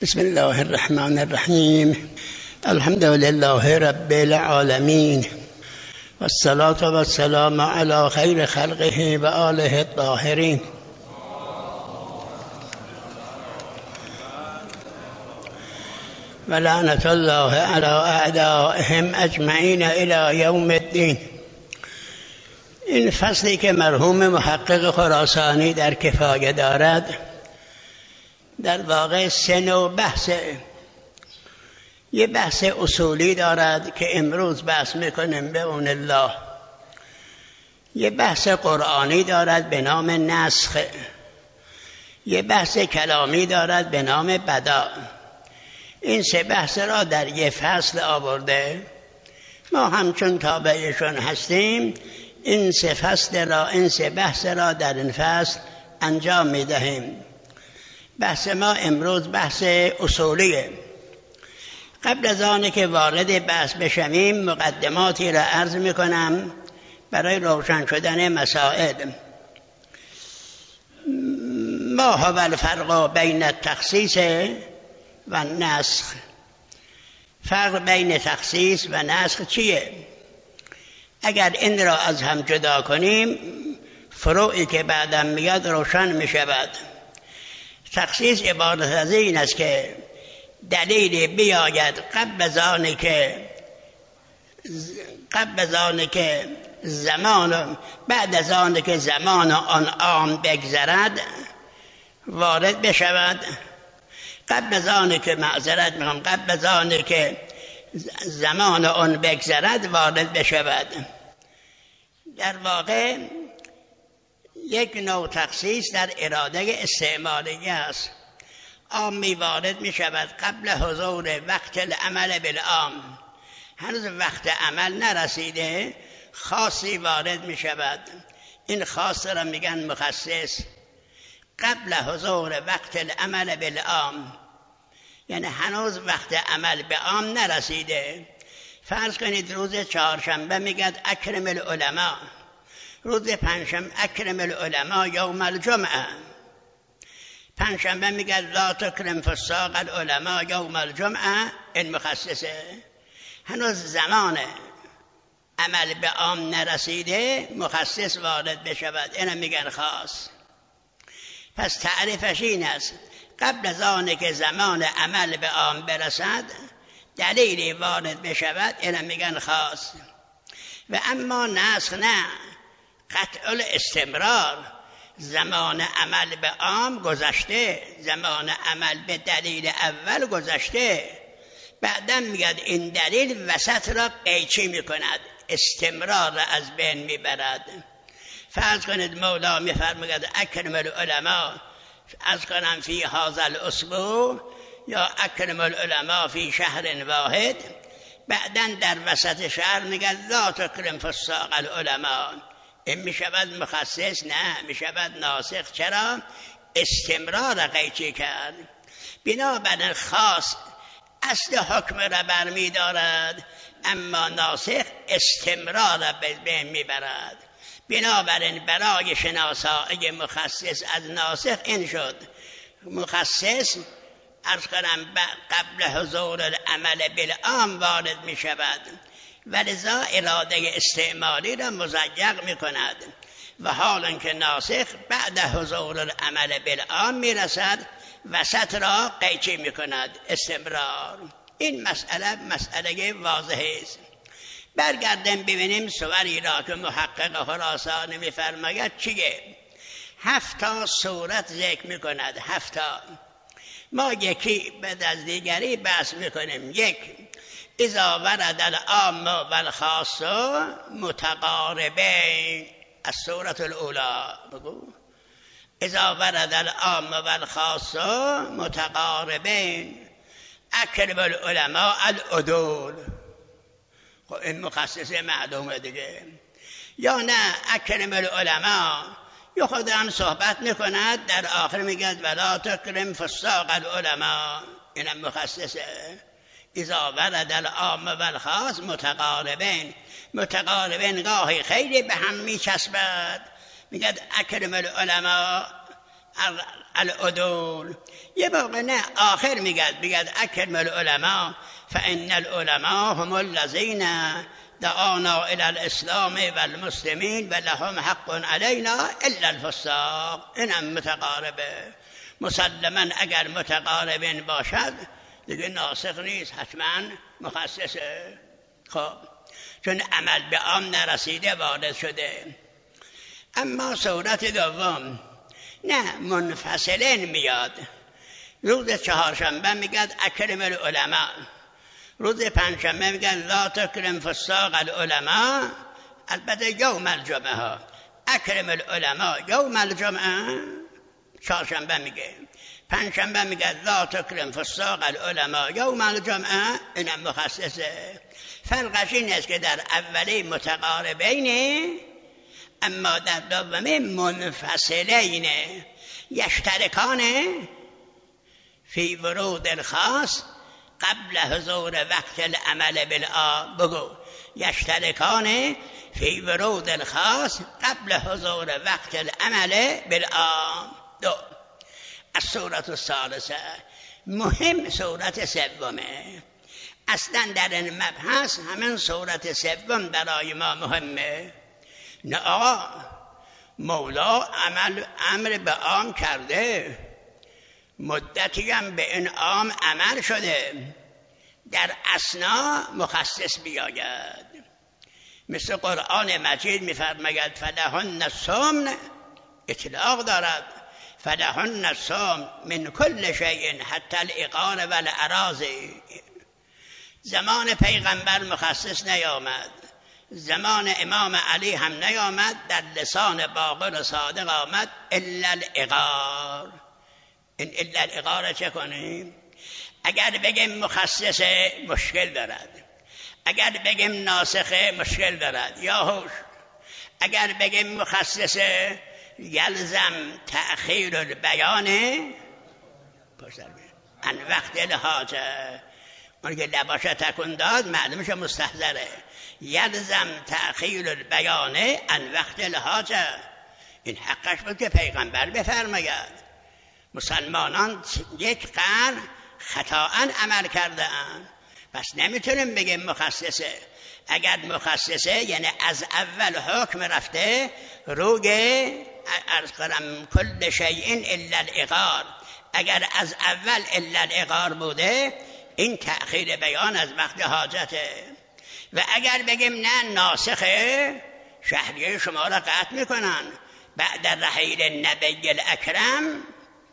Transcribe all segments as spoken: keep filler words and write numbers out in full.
بسم الله الرحمن الرحیم. الحمد لله رب العالمین والصلاة والسلام علی خیر خلقه و آله الطاهرین. و لعنت الله علی اعدائهم اجمعین الی یوم الدین. این فصلی که مرحوم محقق خراسانی در کفایه دارد در واقع سه نوع بحثه. یه بحث اصولی دارد که امروز بحث میکنیم به اون الله. یه بحث قرآنی دارد به نام نسخ. یه بحث کلامی دارد به نام بداء. این سه بحث را در یه فصل آورده. ما همچون تابعشون هستیم این سه فصل را این سه بحث را در این فصل انجام میدهیم. بحث ما امروز بحث اصولیه. قبل از آنه که وارد بحث بشویم مقدماتی را عرض میکنم برای روشن شدن مسائل. ما هو الفرق بین التخصیص و نسخ. فرق بین تخصیص و نسخ چیه؟ اگر این را از هم جدا کنیم فروعی که بعدم میاد روشن میشود. تخصیص عبارت از این است که دلیلی بیاید قبل از آنی که قبل از آنی که زمان بعد از آنی که زمان آن عام بگذرد وارد بشود. قبل از آنی که معذرت میخوام قبل از آنی که زمان آن بگذرد وارد بشود. در واقع یک نوع تخصیص در اراده استعمالی است. عامی وارد می شود قبل حضور وقت العمل بالعام. هنوز وقت عمل نرسیده خاصی وارد می شود. این خاص را میگن مخصص. قبل حضور وقت العمل بالعام یعنی هنوز وقت عمل به عام نرسیده. فرض کنید روز چهارشنبه میگد اکرم العلماء، روز پنجشنبه اکرم العلماء یوم الجمعه، پنجشنبه میگه لا تکرم فساق العلماء یوم الجمعه. این مخصصه. هنوز زمان عمل به عام نرسیده مخصص وارد بشود. اینم میگن خاص. پس تعریفش این است قبل از آنه که زمان عمل به عام برسد دلیلی وارد بشود. اینم میگن خاص. و اما نسخ نه، قطع الاستمرار. زمان عمل به عام گذشته، زمان عمل به دلیل اول گذشته، بعدا میگد این دلیل وسط را قیچی میکند، استمرار را از بین میبرد. فرض کنید مولا میفرماید اکرم العلماء از کنم فی هذا الاسبوع یا اکرم العلماء فی شهر واحد، بعدا در وسط شهر میگد لا تکرم فساق العلماء. این میشود مخصص؟ نه، میشود ناسخ. چرا؟ استمرار قیچی کرد. بنابراین خاص اصل حکم را برمی دارد اما ناسخ استمرار را به بین میبرد. بنابراین برای شناسایی مخصص از ناسخ این شد مخصص عرض کنم قبل حضور العمل بالعام وارد می شود و لذا اراده استعمالی را مضیق می کند و حال اینکه ناسخ بعد حضور العمل بالعام می رسد وسط را قیچی می کند، استمرار. این مسئله مسئله واضحه است. برگردیم ببینیم سوری را که محقق خراسانی می فرماید چیه. هفتا صورت ذکر می کند. هفتا ما یکی بعد از دیگری بحث می کنیم. یک، اذا ورد العام والخاص متقاربین. السورة الاولى بگو اذا ورد العام والخاص متقاربین اکرم العلماء العدول. خب این مخصصه معلومه دیگه. یا نه اکرم العلماء یا خود هم صحبت میکند در آخر میگه ولا تکرم فساق العلماء. اینم مخصصه. اذا ورد العام والخاص متقاربین. متقاربین گاهی خیلی به هم میچسبد. میگه اکرم العلماء العدول. یه موقع نه آخر میگد بگد اکرم العلماء فان العلماء هم الذین دعانا الى الاسلام و المسلمین و لهم حق علینا الا الفساق. اینم متقاربه. مسلما اگر متقاربین باشد دیگه ناسخ نیست، حتما مخصصه. خب چون عمل به عام نرسیده وارد شده. اما صورت دوم نه منفصلین میاد. روز چهارشنبه میگد اکرم العلماء، روز پنجشنبه میگن لا تکرم فساق العلماء. البته یوم الجمعه ها اکرم العلماء یوم الجمعه چهارشنبه میگه، پنجشنبه میگه لا تکرم فساق العلماء یوم الجمعه. اینم مخصصه. فرقش این است که در اولی متقاربینه اما در دومی منفصلینه. یشترکانه فی ورود الخاص قبل حضور وقت العمل بالعام. بگو یشترکانه فی ورود الخاص قبل حضور وقت العمل بالعام. دو الصورت الثالثه مهم صورت سومه. اصلا در این مبحث همین صورت سوم برای ما مهمه. نه آقا مولا عمل امر به عام کرده، مدتی هم به این عام عمل شده، در اثنا مخصص بیاید. مثل قرآن مجید میفرماید فلهن الصوم، اطلاق دارد فلهن الصوم من کل شیء حتی العقار و الاراضی. زمان پیغمبر مخصص نیامد، زمان امام علی هم نیامد، در لسان باقر و صادق آمد الا العقار. این الا العقار چه کنیم؟ اگر بگیم مخصصه مشکل دارد، اگر بگیم ناسخه مشکل دارد. یا هوش اگر بگیم مخصصه یلزم تأخیر البیان ان وقت الحاجه. اون که لباشه تکون داد معلومش مستحضره. یلزم تأخیر البیان ان وقت الحاجه. این حقش بود که پیغمبر بفرماید. مسلمانان یک قرن خطااً عمل کرده اند، پس نمیتونیم بگیم مخصصه. اگر مخصصه یعنی از اول حکم رفته روگه ارز کنم کل شیء الا العقار. اگر از اول الا العقار بوده این تأخیر بیان از وقت حاجته. و اگر بگیم نه ناسخه، شهریه شما را قطع میکنن. بعد رحیل النبی الاکرم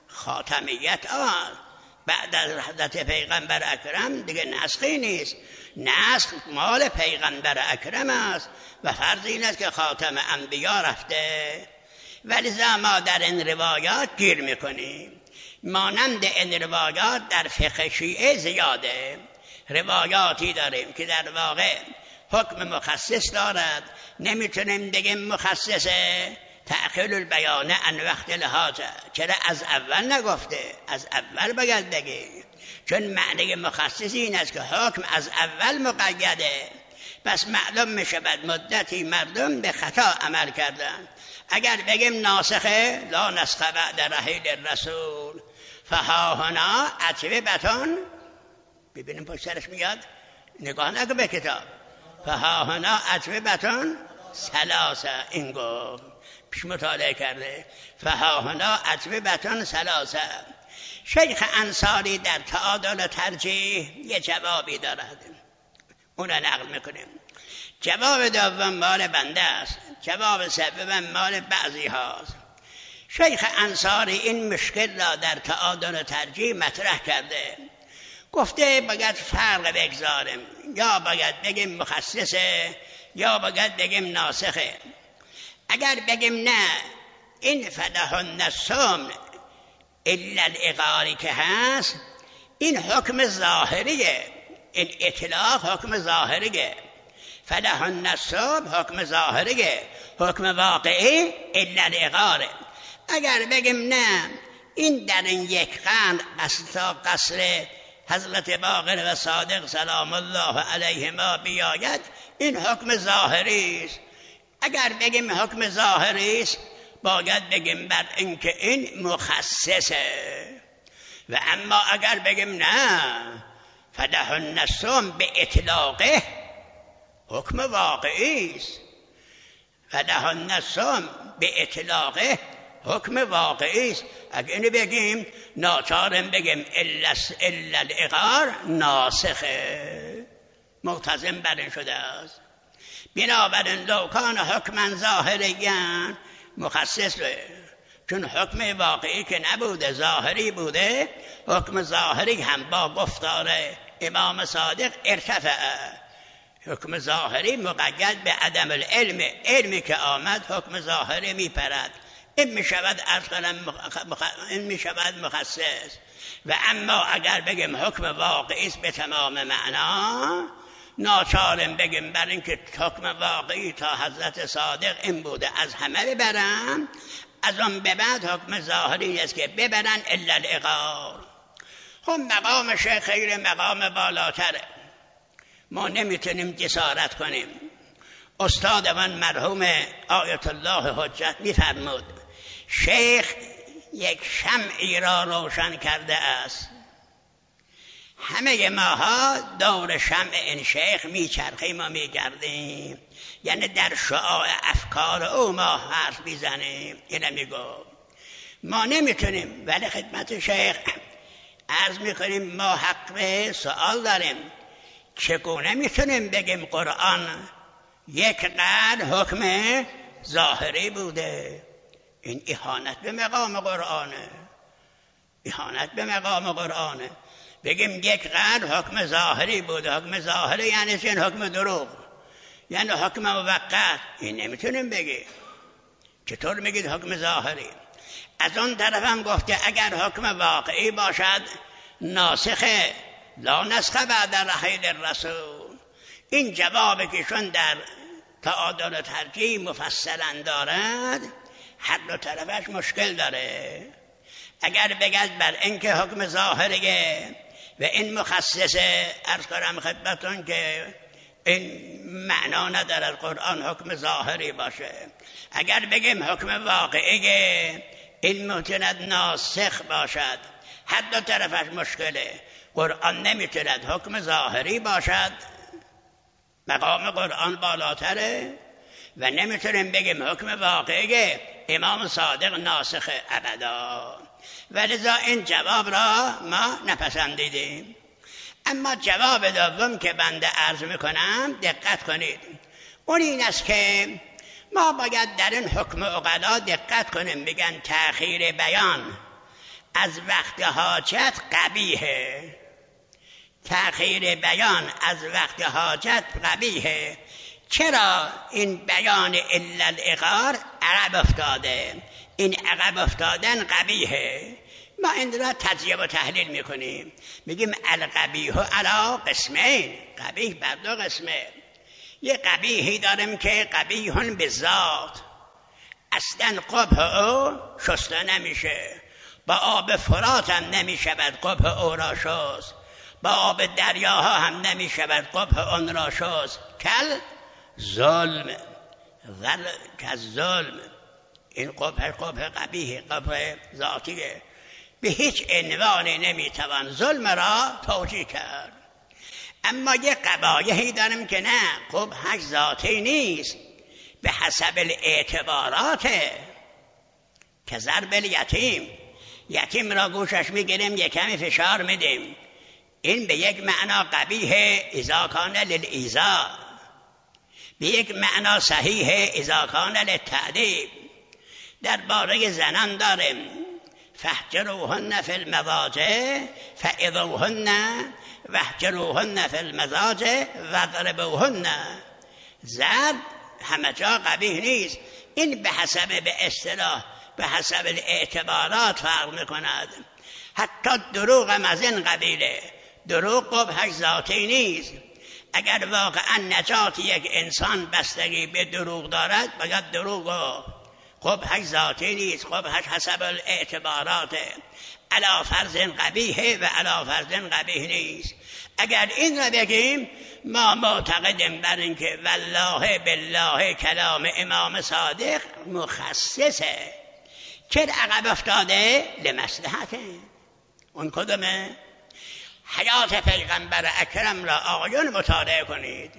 خاتمیت آن، بعد از حضرت پیغمبر اکرم دیگه نسخی نیست. نسخ مال پیغمبر اکرم است و فرض این است که خاتم انبیا رفته. ولذا ما در این روایات گیر میکنیم. مانند این روایات در فقه شیعه زیاده. روایاتی داریم که در واقع حکم مخصص دارد، نمیتونیم بگیم مخصصه. تأخیر البیان عن وقت الحاجه. چرا از اول نگفته؟ از اول باید بگی، چون معنی مخصص این است که حکم از اول مقیده. پس معلوم میشه بعد مدتی مردم به خطا عمل کردن. اگر بگیم ناسخه لا نسخ بعد رحیل الرسول فها هنا عتبتون. ببینیم پشت سرش میاد، نگاه نکن به کتاب. فها هنا عتبتون ثلاثه. این گفت پیش مطالعه کرده. فها هنا عتبتون ثلاثه. شیخ انصاری در تعادل ترجیح یه جوابی دارد، اون نقل میکنیم. جواب دوم مال بنده است، جواب سوم مال بعضی هاست. شیخ انصاری این مشکل را در تعادل ترجیح مطرح کرده. گفته باید فرق بگذاریم، یا باید بگیم مخصصه یا باید بگیم ناسخه. اگر بگیم نه این فلهن الصوم الا العقاری که هست، این حکم ظاهریه، این اطلاق حکم ظاهریه. فلهن الصوم حکم ظاهریه، حکم واقعی الا العقاره. اگر بگیم نه این در این یک قرن اصلا قصر حضرت باقر و صادق سلام الله علیهما بیاید، این حکم ظاهری است. اگر بگیم حکم ظاهری است، باید بگیم بر اینکه این مخصصه. و اما اگر بگیم نه فلهن الصوم به اطلاقه حکم واقعی است، فلهن الصوم به اطلاقه حکم واقعی است. اگر اینو بگیم ناچارم بگیم الا الاقرار ناسخه، ملتزم بر این شده است. بنابراین لو کان حکما ظاهریا مخصص له، چون حکم واقعی که نبوده ظاهری بوده، حکم ظاهری هم با گفتار امام صادق ارتفع. حکم ظاهری مقید به عدم العلم، علمی که آمد حکم ظاهری میپرد، این میشود ارسال مخ... این میشود مخصص. و اما اگر بگیم حکم واقعی است به تمام معنا، ناچارم بگیم بر اینکه حکم واقعی تا حضرت صادق این بوده از همه ببرم، از آن به بعد حکم ظاهری است که ببرن الا الاقرار. خب مقام شیخ خیر مقام بالاتره، ما نمیتونیم جسارت کنیم. استاد من مرحوم آیت الله حجت میفرمود شیخ یک شمعی را روشن کرده است، همه ماها دور شمع این شیخ میچرخیم و میگردیم، یعنی در شعاع افکار او ما حرف میزنیم. اینه میگو ما نمیتونیم، ولی خدمت شیخ عرض میکنیم ما حق به سوال داریم. چگونه میتونیم بگیم قرآن یک قدر حکم ظاهری بوده؟ این اهانت به مقام قرآنه، اهانت به مقام قرآنه. بگیم یک قدر حکم ظاهری بوده، حکم ظاهری یعنی چین؟ حکم دروغ، یعنی حکم موقت. این نمیتونیم بگیم. چطور میگید حکم ظاهری؟ از اون طرف هم گفته اگر حکم واقعی باشد ناسخه، لا نسخ بعد رحیل الرسول. این جوابی که چون در تعادل و ترجیح مفصلا دارد، هر دو طرفش مشکل داره. اگر بگد بر اینکه حکم ظاهریه و این مخصصه، عرض کنم خدمتون که این معنا ندارد قرآن حکم ظاهری باشه. اگر بگیم حکم واقعیه، این ممکند ناسخ باشد، هر دو طرفش مشکله. قرآن نمیتوند حکم ظاهری باشد، مقام قرآن بالاتره، و نمیتونیم بگیم حکم واقعیه امام صادق ناسخ ابدا. ولذا این جواب را ما نپسندیدیم. اما جواب دوم که بنده عرض میکنم دقت کنید، اون این است که ما باید در این حکم عقلا دقت کنیم. میگن تأخیر بیان از وقت حاجت قبیحه، تأخیر بیان از وقت حاجت قبیحه. چرا این بیان الا الاقرار عقب افتاده؟ این عقب افتادن قبیحه. ما این را تجزیه و تحلیل میکنیم، میگیم القبیح علی قسمین، قبیح بر دو قسمه. یه قبیحی داریم که قبیح به ذات، اصلا قبح او شسته نمیشه، با آب فرات هم نمیشود قبح او را شست، با آب دریاها هم نمیشود قبح اون را شست. کل ظلم ظل که ظلم، این قبح قبح قبیح، قبح ذاتیه، به هیچ عنوانی نمیتوان ظلم را توجیه کرد. اما یک قبایحی داریم که نه، قبحش ذاتی نیست، به حسب الاعتبارات. که ضرب الیتیم، یتیم را گوشش میگیریم یک کمی فشار میدیم، این به یک معنا قبیح اذا کان للایذاء، به یک معنا صحیح اذا کان للتأدیب. درباره زنان داریم فاهجروهن فی المضاجع فاذوهن واهجروهن فی المضاجع واضربوهن. ضرب همه جا قبیح نیست، این به حسب به اصطلاح به حسب اعتبارات فرق میکند. حتی دروغ هم از این قبیله، دروغ قبحش ذاتی نیست. اگر واقعا نجات یک انسان بستگی به دروغ دارد، باید دروغ رو قبحش ذاتی نیست، قبحش حسب الاعتبارات، علا فرض قبیحه و علا فرض قبیح نیست. اگر این را بگیم ما معتقدیم بر این که والله بالله کلام امام صادق مخصصه. چرا عقب افتاده؟ لمصلحته. اون کدومه؟ حیات پیغمبر اکرم را آقایون مطالعه کنید،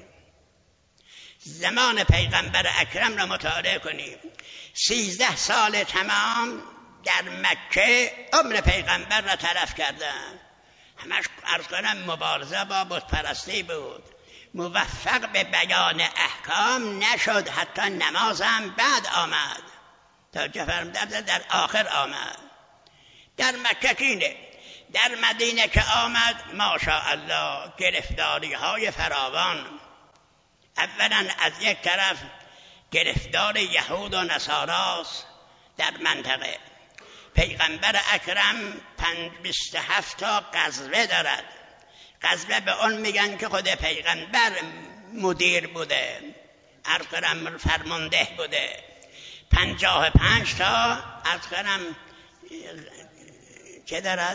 زمان پیغمبر اکرم را مطالعه کنید. سیزده سال تمام در مکه عمر پیغمبر را تلف کردن، همش عرض کنم مبارزه با بت پرستی بود، موفق به بیان احکام نشد، حتی نماز هم بعد آمد، تا جفر در آخر آمد. در مکه کینه، در مدینه که آمد ماشاءالله گرفتاری های فراوان. اولا از یک طرف گرفتار یهود و نصاراست در منطقه. پیغمبر اکرم بیست و هفت تا غزوه دارد. غزوه به اون میگن که خود پیغمبر مدیر بوده، عرض کنم فرمانده بوده. پنجاه و پنج تا عرض کنم چه دارد؟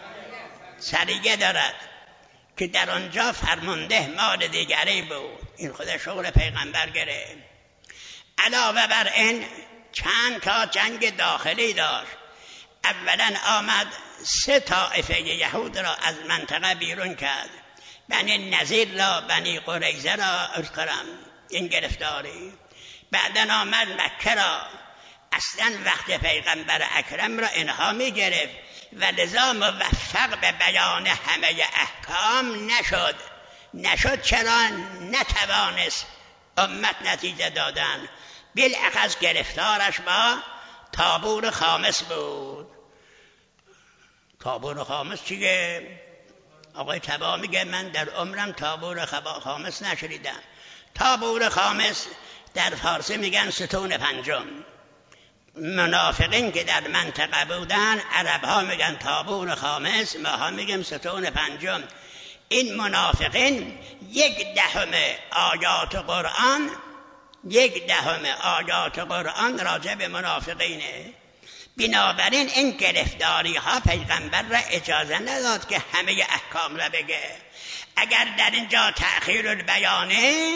سریه دارد که در آنجا فرمانده مال دیگری بود. این خود شغل پیغمبر گرفت. علاوه بر این چند تا جنگ داخلی داشت. اولا آمد سه طائفه یهود را از منطقه بیرون کرد، بنی نذیر را، بنی قریظه را اذکرم این گرفتاری. بعدا آمد مکه را، اصلا وقت پیغمبر اکرم را اینها می گرفت و لذا موفق به بیان همه احکام نشد. نشد چرا؟ نتوانست امت نتیجه دادن. بالاخص گرفتارش با تابور خامس بود. تابور خامس چیه؟ آقای تبا میگه من در عمرم تابور خامس نشنیدم. تابور خامس در فارسی میگن ستون پنجم. منافقین که در منطقه بودن عرب ها میگن تابور خامس، ما ها میگیم ستون پنجم. این منافقین یک دهم آیات قرآن یک دهم آیات قرآن راجع به منافقینه. بنابراین این گرفتاری ها پیغمبر را اجازه نداد که همه احکام را بگه. اگر در اینجا تأخیر البیانه،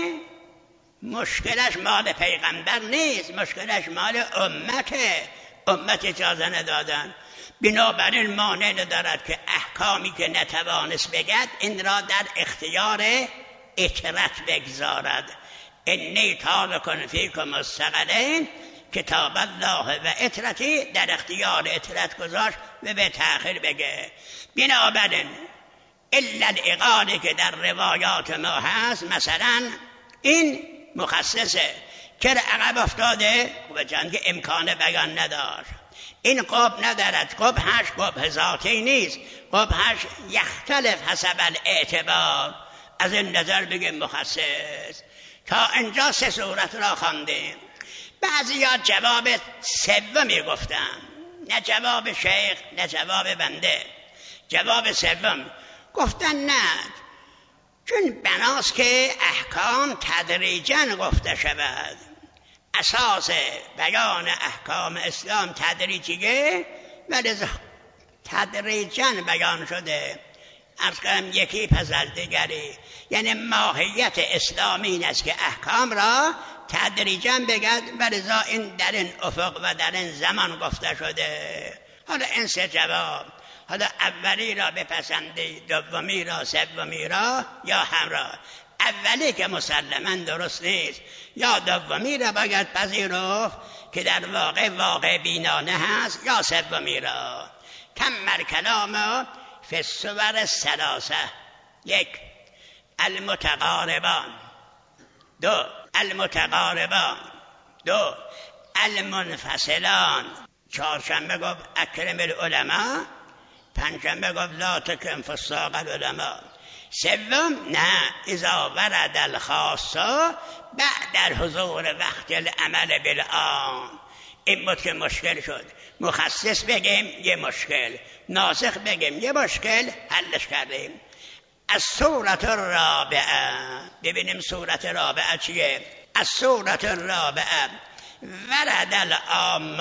مشکلش مال پیغمبر نیست، مشکلش مال امته. امت اجازه ندادن. بنابراین مانع ندارد که احکامی که نتوانست بگد این را در اختیار اطرت بگذارد. انی تارک فیکم الثقلین کتاب الله و اطرتی، در اختیار اطرت گذاشت و به تأخیر بگه. بنابراین الا الاقالی که در روایات ما هست، مثلا این مخصصه. چرا عقب افتاده؟ و جنگ امکان بیان نداشت. این قبح ندارد. قبحش قبح ذاتی نیست، قبحش یختلف حسب الاعتبار. از این نظر بگیم مخصص. تا اینجا سه صورت را خواندیم. بعضی ها جواب سومی گفتن، نه جواب شیخ نه جواب بنده. جواب سوم گفتن نه، چون بناست که احکام تدریجاً گفته شود. اساس بیان احکام اسلام تدریجیه ولی تدریجاً بیان شده. عرض کنم یکی پس از دیگری. یعنی ماهیت اسلامی این است که احکام را تدریجاً بگد و لذا این در این افق و در این زمان گفته شده. حالا این سه جواب، حالا اولی را بپسندی، دومی را، سومی را یا همراه. اولی که مسلماً درست نیست، یا دومی را باید پذیرفت که در واقع واقع بینانه هست، یا سومی را. تم کلام فی الصور الثلاثه. یک، المتقاربان. دو، المتقاربان. دو، المنفصلان. چهارشنبه گفت اکرم العلماء، پنجشنبه گفت لا تکن فساق العلماء. سوم نه، اذا ورد الخاصه بعد الحضور وقت العمل بالعام. این بود که مشکل شد. مخصص بگیم یه مشکل، ناسخ بگیم یه مشکل، حلش کردیم. از صورت الرابعه، ببینیم صورت رابعه چیه. از صورت الرابعه ورد العام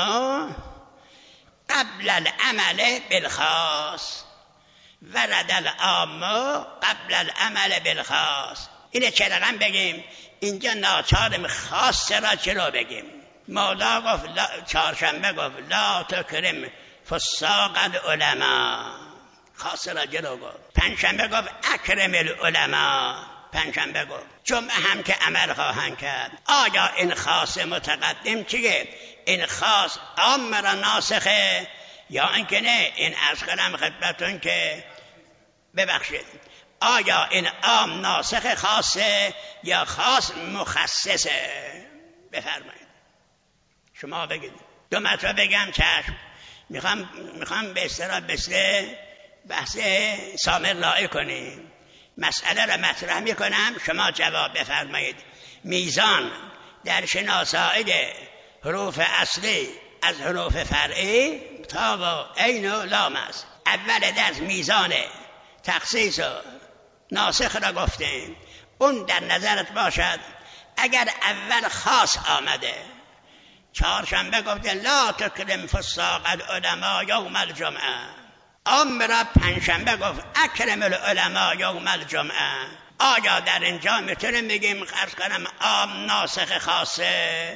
قبل العمل بالخاص. ورد العام قبل العمل بالخاص. اینه چه رقم بگیم؟ اینجا ناچارم خاص را چرا بگیم؟ مولا گفت چهارشنبه گفت لا تکرم فساق العلماء، خاص را جلو گفت. پنجشنبه گفت اکرم العلماء، پنجشنبه گفت. جمعه هم که عمل خواهند کرد. آیا این خاص متقدم چیه؟ این خاص عام را ناسخه یا اینکه نه؟ این عرض کنم خدمتتون که ببخشید، آیا این عام ناسخ خاصه یا خاص مخصصه؟ بفرمایید شما بگید. دو مطلب بگم چشم. میخوام میخوام به اصطلاح بسته بحث سامر لائه کنیم. مسئله را مطرح میکنم، شما جواب بفرمایید. میزان در شناسایی حروف اصلی از حروف فرعی تا و عین و لام است. اول در میزان تخصیص و ناسخ را گفتیم. اون در نظرت باشد اگر اول خاص آمده، چهارشنبه گفته لا تکرم فساق العلماء یوم الجمعه، عام را پنجشنبه گفت اکرم العلماء یوم الجمعه. آیا در اینجا میتونیم بگیم عرض کنم عام ناسخ خاصه؟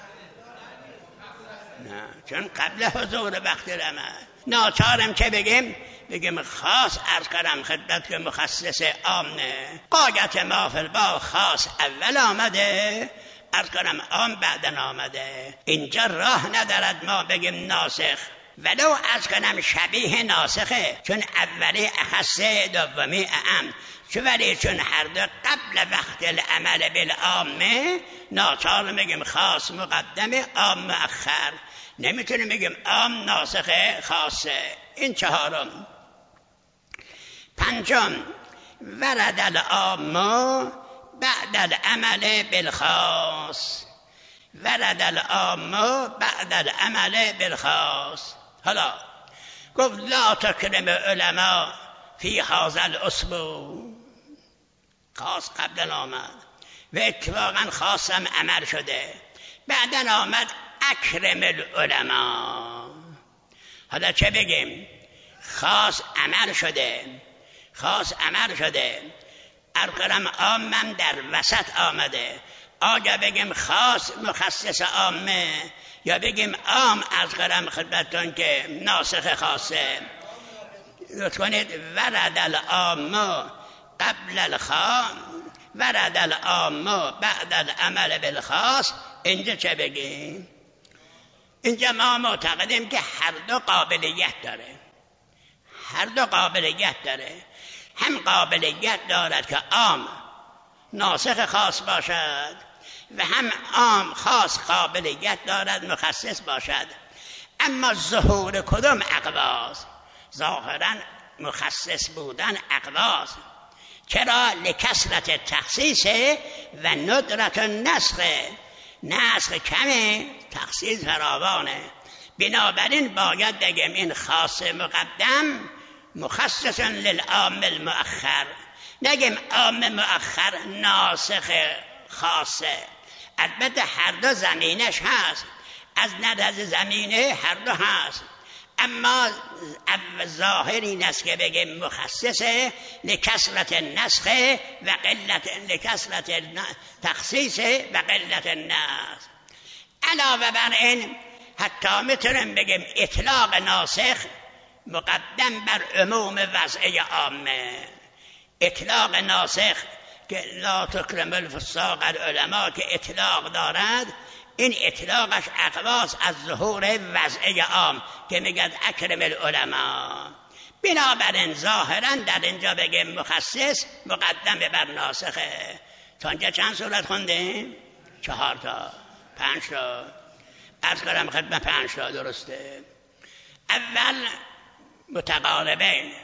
نه، چون قبل حضور وقت العمل. ناچارم که بگیم بگیم خاص عرض کنم خدمت که مخصص عام نه. قایت ما فی الباب خاص اول آمده، عرض کنم عام بعدن آمده. اینجا راه ندارد ما بگیم ناسخ، ولو عرض کنم شبیه ناسخه، چون اولی اخص دومی اعم، چون ولی چون هر دو قبل وقت العمل بالعامه، ناچار میگیم خاص مقدمه عام مؤخر. نمیتونیم بگیم عام ناسخ خاصه. این چهارم. پنجم ورد العام بعد العمل بالخاص. ورد العام بعد العمل بالخاص. حالا گفت لا تکرم علماء فی هذا الاسبوع، خاص قبل آمد و اتفاقا خاصم عمل شده، بعدن آمد اکرم العلماء. حالا چه بگیم؟ خاص عمل شده، خاص عمل شده، ارقرم عامم در وسط آمده. آیا بگیم خاص مخصص عامه یا بگیم عام از قرم خدمتون که ناسخ خاصه؟ لطف کنید. ورد العام قبل الخاص، ورد العام بعد العمل بالخاص. اینجا چه بگیم؟ اینجا ما معتقدیم که هر دو قابلیت داره، هر دو قابلیت داره. هم قابلیت دارد که عام ناسخ خاص باشد و هم عام خاص قابلیت دارد مخصص باشد. اما ظهور کدام اقواست؟ ظاهرا مخصص بودن اقواست. چرا؟ لکثرت تخصیص و ندرت النسخ. نسخ کمه، تخصیص فراوانه. بنابراین باید بگیم این خاص مقدم مخصص للعام المؤخر، نگیم عام مؤخر ناسخ خاصه. البته هر دو زمینش هست، از نظر زمینه هر دو هست، اما ظاهر این است که بگیم مخصصه لکثرت نسخ و قلت، لکثرت تخصیص و قلت النسخ. علاوه بر این حتی میتونیم بگیم اطلاق ناسخ مقدم بر عموم وضعی عامه. اطلاق ناسخ که لا تکرم الفساق العلماء که اطلاق دارد، این اطلاقش اقواس از ظهور وضعی عام که میگد اکرم العلماء. بنابراین ظاهرا در اینجا بگیم مخصص مقدم بر ناسخه. تا اینجا چند صورت خوندیم؟ چهار تا، پنج تا. عرض کنم خدمت پنج تا درسته. اول متقاربین،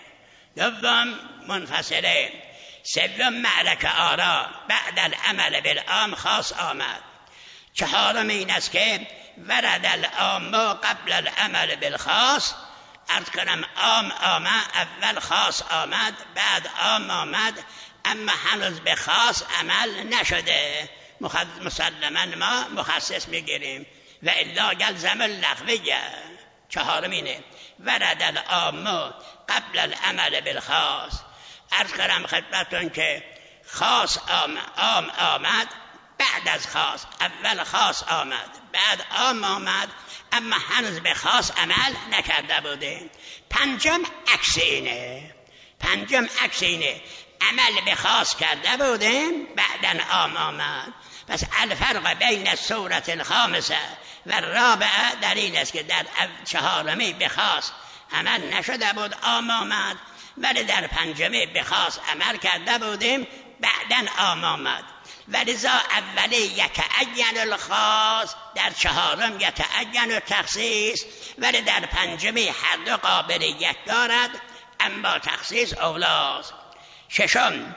دوم منفصله، سوم معرکه آرا بعد العمل بالعام خاص آمد. چهارم این است که ورد العام قبل العمل بالخاص. عرض کنم عام آمد، اول خاص آمد، بعد عام آمد، اما هنوز به خاص عمل نشده. مسلما ما مخصص میگیریم. و الا یلزم اللغویه. چهارمینه ورد العام قبل العمل بالخاص. عرض کردم خدمتتون که خاص عام آمد بعد از خاص. اول خاص آمد بعد عام آمد، اما هنوز به خاص عمل نکرده بوده. پنجم عکس اینه پنجم عکس اینه عمل به خاص کرده بودیم بعدن عام آمد. پس الفرق بین الصورت الخامسه و الرابعه در این است که در چهارمی به خاص عمل نشده بود عام آمد، ولی در پنجمی به خاص عمل کرده بودیم بعدن عام آمد. ولذا اولی یتعین الخاص، در چهارم یتعین التخصیص، ولی در پنجمی هر دو قابلیت دارد اما تخصیص اولاست. ششم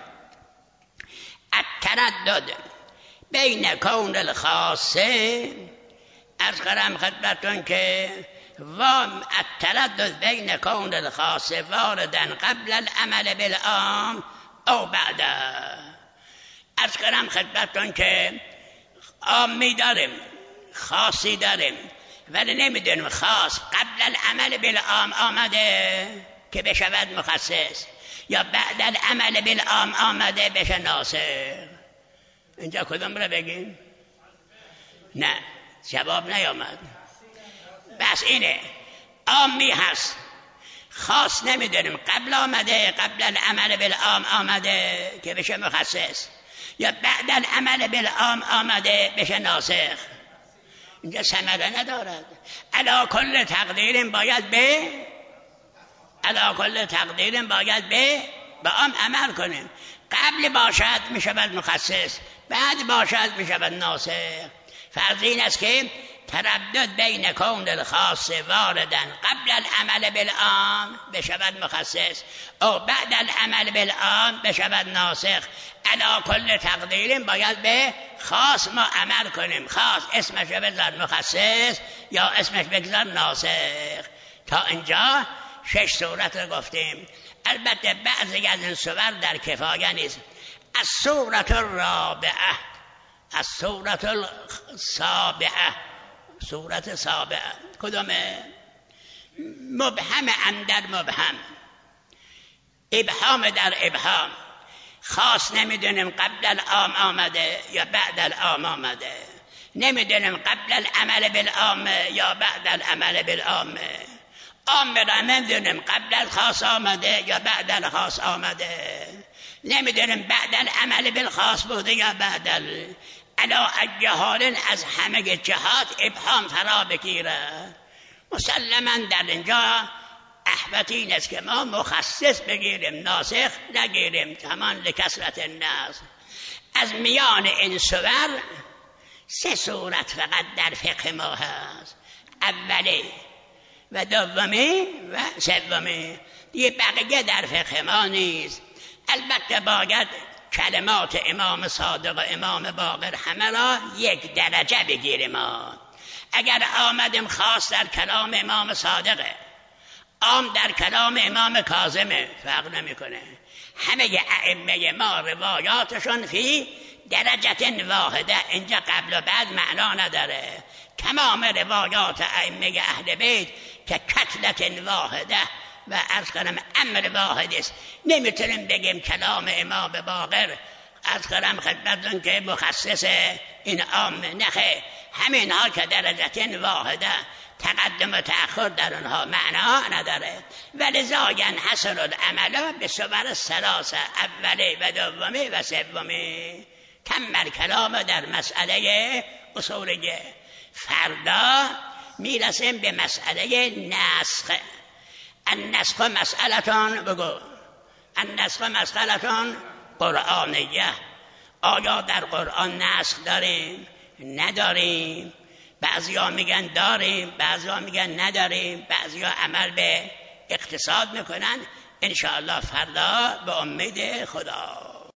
التردد بین کون الخاصه. از قرم خدمتون که وام التردد بین کون الخاصه واردن قبل العمل بالعام او بعده. از قرم خدمتون که عامی داریم خاصی داریم، ولی نمیدونیم خاص قبل العمل بالعام آمده که بشود مخصص یا بعد العمل بالعام آمده بشه ناسخ. اینجا کدوم رو بگیم؟ نه جواب نیامد. بس اینه عامی هست خاص نمیدونیم قبل آمده قبل العمل بالعام آمده که بشه مخصص یا بعد العمل بالعام آمده بشه ناسخ. اینجا ثمره ندارد. علی کل تقدیر باید به علی کل تقدیر باید به به عام عمل کنیم. قبل باشد میشود مخصص، بعد باشد میشود ناسخ. فرض این است که تردد بین کون الخاص واردن قبل العمل بالعام بشود مخصص او بعد العمل بالعام بشود ناسخ. علی کل تقدیر باید به خاص ما عمل کنیم. خاص اسمش بذار مخصص یا اسمش بگذار ناسخ. تا اینجا شش صورت رو گفتیم. البته بعضی از این صور در کفایه نیست. از صورت الرابعه از صورت السابعه صورت سابعه کدامه؟ مبهم اندر مبهم، ابهام در ابهام. خاص نمیدونیم قبل العام آمده یا بعد العام آمده، نمیدونیم قبل العمل بالعام یا بعد العمل بالعام. عام را نمیدونیم قبل الخاص آمده یا بعد الخاص آمده، نمیدونیم بعد العمل بالخاص بوده یا بعد ال... علا اجهال از همه جهات ابهام فرا بگیره. مسلما در اینجا احوط این است که ما مخصص بگیریم ناسخ نگیریم، همان لکثرت الناس. از میان این صور سه صورت فقط در فقه ما هست، اولی و دومی و سومی، دیگه بقیه در فقه ما نیست. البته باید کلمات امام صادق و امام باقر همه را یک درجه بگیریم. ما اگر آمدیم خاص در کلام امام صادقه، عام در کلام امام کاظمه، فرق نمیکنه. همه ائمه ما روایاتشون فی درجه واحده، اینجا قبل و بعد معنا نداره. تمام روایات ائمه اهل بیت که کتلت واحده و عرض کنم امر واحد است. نمیتونیم بگیم کلام امام باقر عرض کنم خدمتتون که مخصص این عام، نخه همین ها که درجه واحده تقدم و تأخر در اونها معنا نداره. ولذا ینحصر العمل به صور ثلاثه، اولی و دومی و سومی. کمل کلام در مسئله اصولیه. فردا میرسیم به مسئله نسخ. النسخ مسئلتان بگو النسخ مسئلتان قرآنیه. آیا در قرآن نسخ داریم؟ نداریم. بعضی ها میگن داریم، بعضی ها میگن نداریم، بعضی ها عمل به اقتصاد میکنن. انشاءالله فردا به امید خدا.